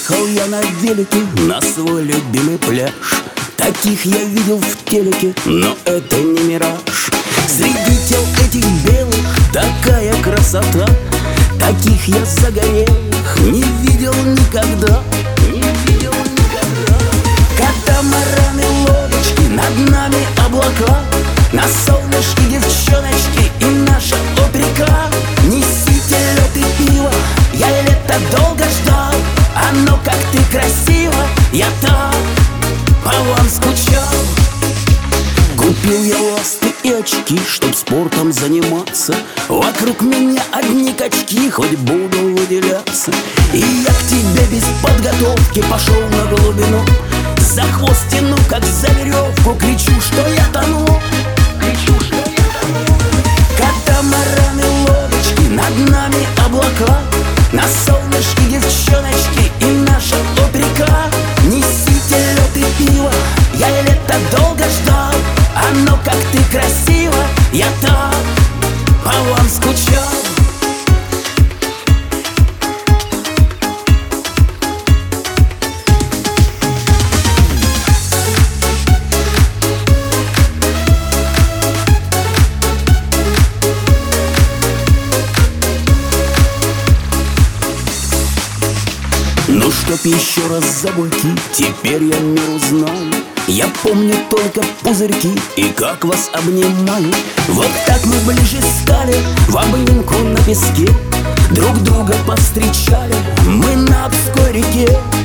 Ехал я на велике на свой любимый пляж. Таких я видел в телеке, но это не мираж. Среди тел этих белых такая красота, таких я загорелых не видел никогда. Катамараны, лодочки, над нами облака, на солнышке девчоночки и наша оприка. Несите лед и пиво, я лето долго ждал. Оно как ты красиво, я так по вам скучал. Купил я ласты и очки, чтоб спортом заниматься. Вокруг меня одни качки, хоть буду выделяться. И я к тебе без подготовки пошел на глубину. За хвост тяну, как за веревку, кричу, что я тону. Катамараны, лодочки, над нами облака, на солнышке девчоночки и наша оприка. Несите лед и пиво, я лето долго ждал. Оно как ты красиво, я так по вам скучал. Ну, чтоб еще раз забойки, теперь я мир узнаю. Я помню только пузырьки и как вас обнимаю. Вот так мы ближе стали, в обнимку на песке. Друг друга повстречали мы на Обской реке.